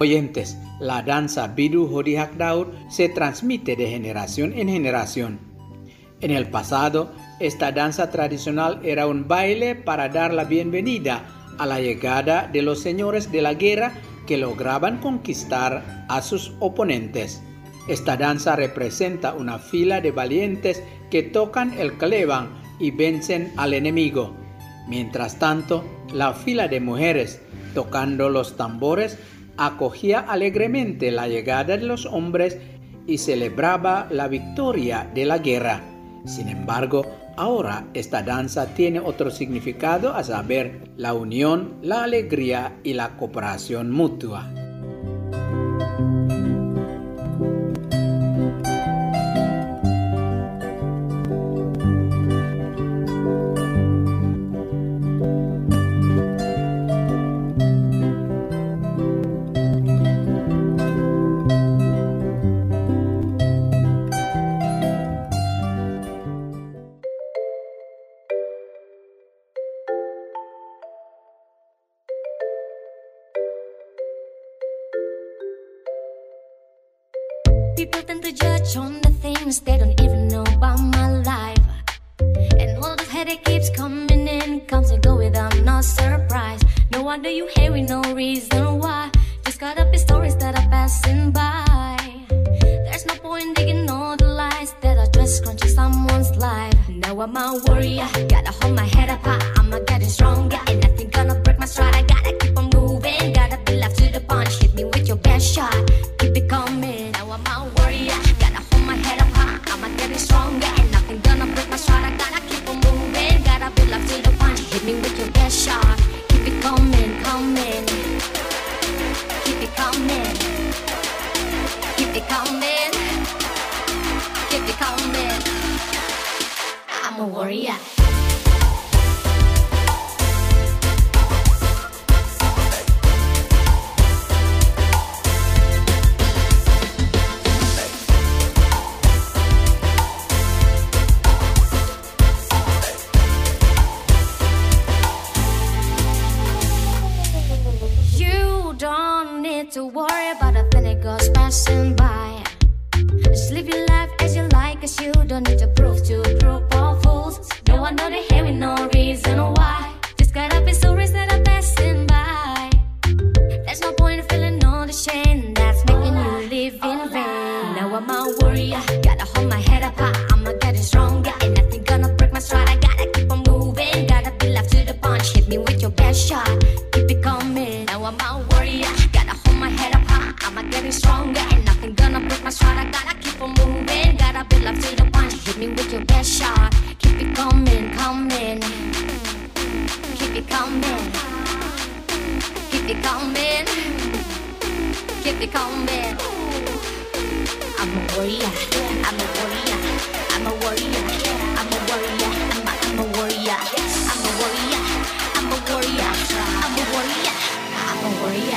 Oyentes, la danza Bidu Hodi Hak Daur se transmite de generación en generación. En el pasado, esta danza tradicional era un baile para dar la bienvenida a la llegada de los señores de la guerra que lograban conquistar a sus oponentes. Esta danza representa una fila de valientes que tocan el cleban y vencen al enemigo. Mientras tanto, la fila de mujeres, tocando los tambores, acogía alegremente la llegada de los hombres y celebraba la victoria de la guerra. Sin embargo, ahora esta danza tiene otro significado, a saber, la unión, la alegría y la cooperación mutua. People tend to judge on the things they don't even know about my life. And all the headache keeps coming in, comes and go without no surprise. No wonder you hate with no reason why. Just got up in stories that are passing by. There's no point digging all the lies that are just crunching someone's life. Now I'm a warrior, gotta hold my head up high. I'ma get stronger, and nothing gonna break my stride. I gotta keep on moving, gotta be left to the punch. Hit me with your best shot, keep it coming. Now I'm a warrior, gotta hold my head up high. I'ma get stronger, and nothing gonna break my stride. I gotta keep on moving, gotta be left to the punch. Hit me with your best shot, keep it coming, coming. Keep it coming, keep it coming, keep it coming. I'm a warrior. To worry about the thing that goes passing by. Just live your life as you like, cause you don't need to prove to a group of fools. No one know they hate with no reason why. Just gotta be stories that are passing by. There's no point in feeling all the shame that's making you live in vain. Now I'm a warrior, gotta hold my head up high. I'ma get stronger, and nothing gonna break my stride. I gotta keep on moving, gotta be left to the punch. Hit me with your best shot, keep it coming. Now I'm a warrior, gotta hold my head up high. I'ma get stronger, and nothing gonna break my stride. I gotta keep on moving, gotta be left to the punch. Hit me with your best shot, keep it coming, coming. Keep it coming, keep it coming, keep it coming. I'm a warrior, I'm a warrior, I'm a warrior, I'm a warrior, I'm a, I'm a warrior, I'm a warrior, I'm a warrior, I'm a warrior, I'm a warrior.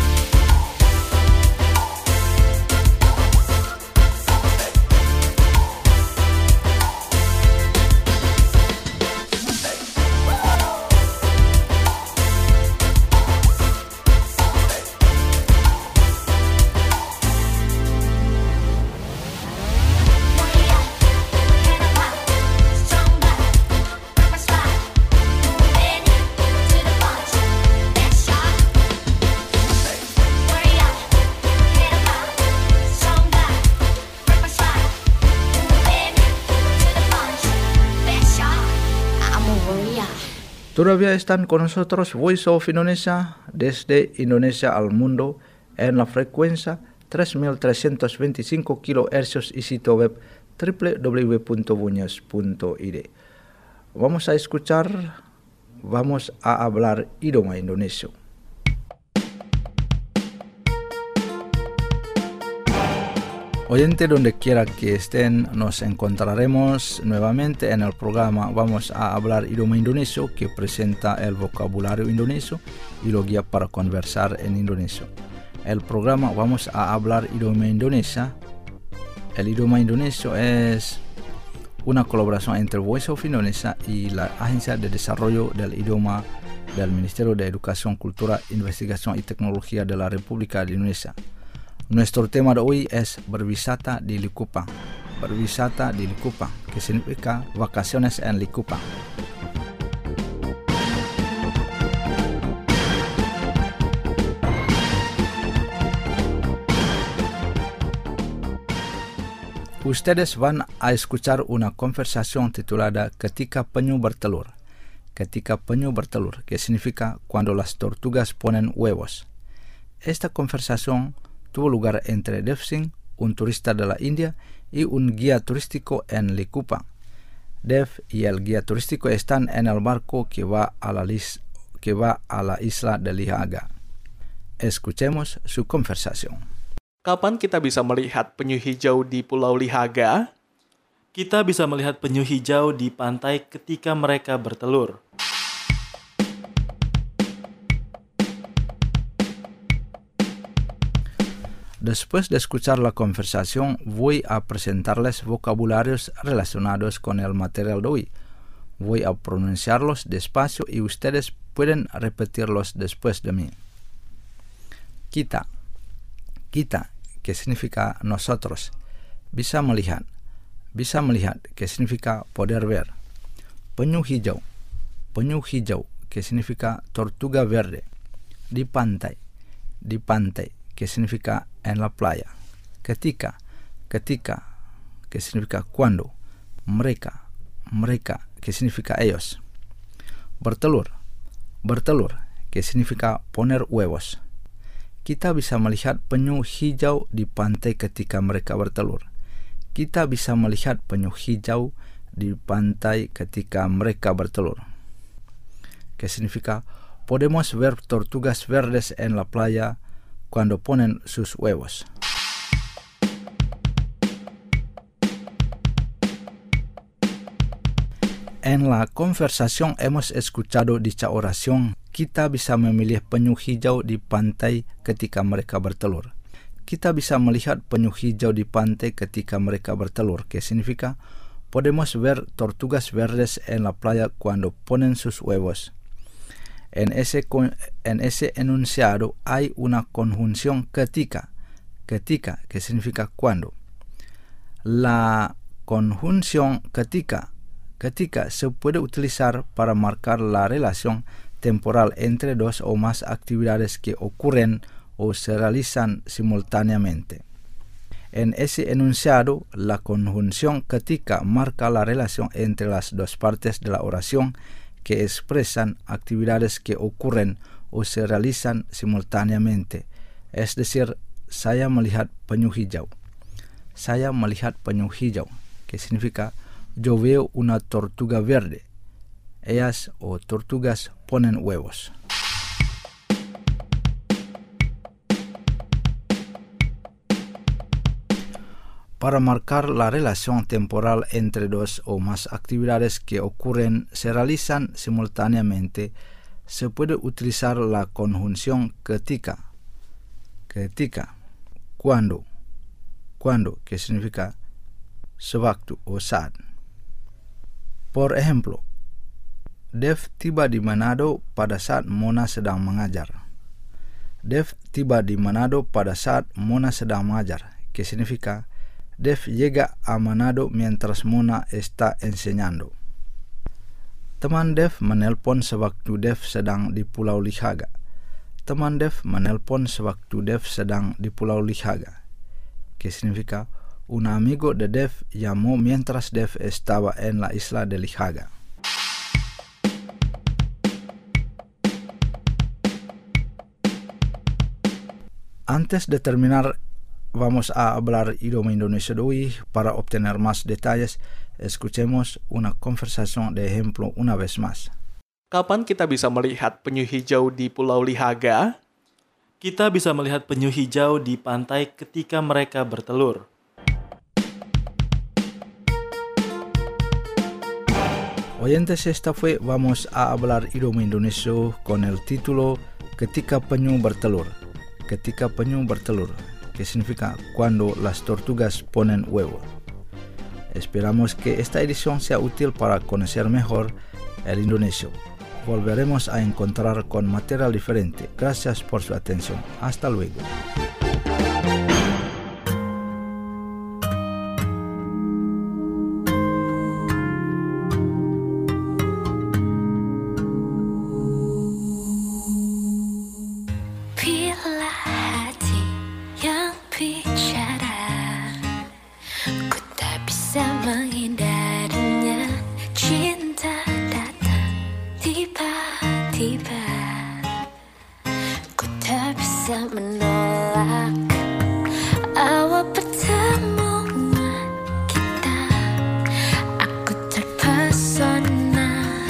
Todavía están con nosotros Voice of Indonesia desde Indonesia al mundo en la frecuencia tres mil trescientos veinticinco kilohercios y sitio web doble u doble u doble u punto buñas punto i d. Vamos a escuchar, vamos a hablar idioma Indonesia. Oyente, donde quiera que estén, nos encontraremos nuevamente en el programa Vamos a hablar idioma indonesio, que presenta el vocabulario indonesio y lo guía para conversar en indonesio. El programa Vamos a hablar idioma indonesia. El idioma indonesio es una colaboración entre Voice of Indonesia y la Agencia de Desarrollo del Idioma del Ministerio de Educación, Cultura, Investigación y Tecnología de la República de Indonesia. Nuestro tema de hoy es berwisata di Likupang. Berwisata di Likupang, que significa vacaciones en Likupang. Ustedes van a escuchar una conversación titulada Ketika Penyu Bertelur. Ketika Penyu Bertelur, que significa cuando las tortugas ponen huevos. Esta conversación tuvo lugar entre Dev Singh, un turista de la India, y un guía turístico en Likupang. Dev y el guía turístico están en el barco que va a la, lis- que va a la isla de Lihaga. Escuchemos su conversación. Kapan kita bisa melihat penyu hijau di Pulau Lihaga? Kita bisa melihat penyu hijau di pantai ketika mereka bertelur. Después de escuchar la conversación, voy a presentarles vocabularios relacionados con el material de hoy. Voy a pronunciarlos despacio y ustedes pueden repetirlos después de mí. Kita. Kita, que significa nosotros. Bisa melihat. Bisa melihat, que significa poder ver. Penyu hijau. Penyu hijau, que significa tortuga verde. Di pantai. Di pantai, que significa en la playa. Ketika. Ketika, que significa cuando. Mereka. Mereka, que significa ellos. Bertelur. Bertelur, que significa poner huevos. Kita bisa melihat penyu hijau di pantai ketika mereka bertelur. Kita bisa melihat penyu hijau di pantai ketika mereka bertelur. Que significa, podemos ver tortugas verdes en la playa cuando ponen sus huevos. En la conversación hemos escuchado dicha oración, kita bisa memilih penyu hijau di pantai ketika mereka bertelur. Kita bisa melihat penyu hijau di pantai ketika mereka bertelur, que significa, podemos ver tortugas verdes en la playa cuando ponen sus huevos. En ese, en ese enunciado hay una conjunción ketika, ketika, que significa cuando. La conjunción ketika Ketika se puede utilizar para marcar la relación temporal entre dos o más actividades que ocurren o se realizan simultáneamente. En ese enunciado, la conjunción ketika marca la relación entre las dos partes de la oración que expresan actividades que ocurren o se realizan simultáneamente. Es decir, saya melihat penyu hijau. Saya melihat penyu hijau, que significa yo veo una tortuga verde. Ellas o tortugas ponen huevos. Para marcar la relación temporal entre dos o más actividades que ocurren, se realizan simultáneamente, se puede utilizar la conjunción ketika. Ketika, cuando. Cuando, que significa sewaktu o saat. Por ejemplo, Dev tiba di Manado pada saat Mona sedang mengajar. Dev tiba di Manado pada saat Mona sedang mengajar, que significa Dev llega a Manado mientras Mona está enseñando. Teman Dev menelpon sewaktu Dev sedang di Pulau Lihaga. Teman Dev menelpon sewaktu Dev sedang di Pulau Lihaga, que significa un amigo de Dev llamó mientras Dev estaba en la isla de Lihaga. Antes de terminar, vamos a hablar idioma Indonesia de hoy. Para obtener más detalles, escuchemos una conversación de ejemplo una vez más. Kapan kita bisa melihat penyu hijau di Pulau Lihaga? Kita bisa melihat penyu hijau di pantai ketika mereka bertelur. Oyentes, esta fue Vamos a hablar idioma Indonesia con el título Ketika Penyu Bertelur. Ketika penyu bertelur, que significa cuando las tortugas ponen huevo. Esperamos que esta edición sea útil para conocer mejor el indonesio. volveremos a encontrar con material diferente. Gracias por su atención. Hasta luego. Bila hati yang bicara, ku tak bisa menghindarinya. Cinta datang tiba-tiba, ku tak bisa menolak awal pertemuan kita. Aku terpesona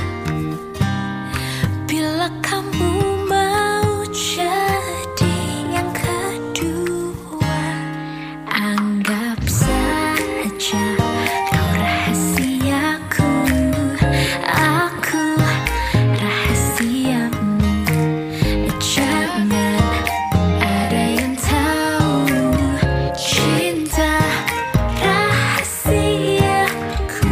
bila kamu mau jadi yang kedua. Anggap saja kau rahasiaku, aku rahasiamu. Jangan ada yang tahu cinta rahasiaku.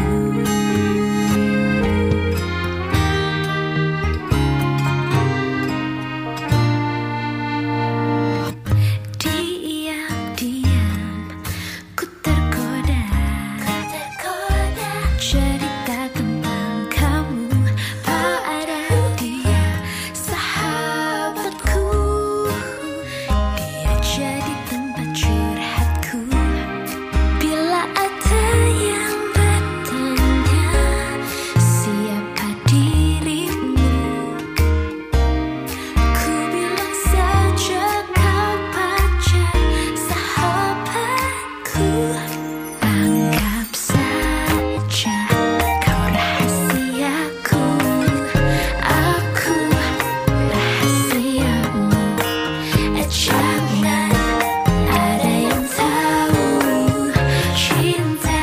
Diam-diam ku tergoda, cerita tentang kamu pada dia, sahabatku. Dia jadi tempat curhatku. Bila ada yang bertanya siapa dirimu, ku bilang saja kau pacar sahabatku. Anggap saja kau rahasiaku, aku rahasiamu. Jangan ada yang tahu cinta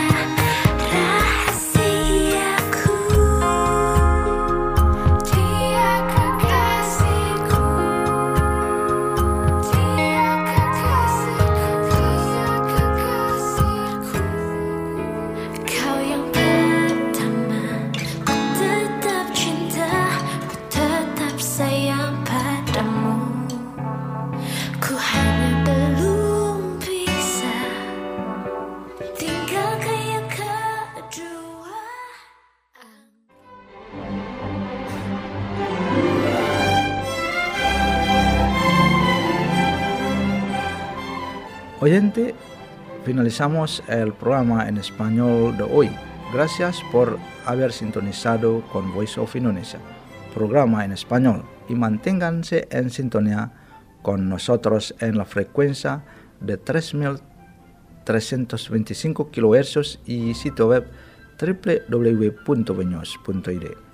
rahasiaku. Dia kekasihku, dia kekasihku, dia kekasihku. Kau yang pertama, ku tetap cinta, ku tetap sayang padamu. Ku hanya belum bisa tinggalkan yang kedua. Oyente, finalizamos el programa en español de hoy. Gracias por haber sintonizado con Voice of Indonesia, programa en español, y manténganse en sintonía con nosotros en la frecuencia de tres mil trescientos veinticinco kilohercios y sitio web doble u doble u doble u punto beños punto i d.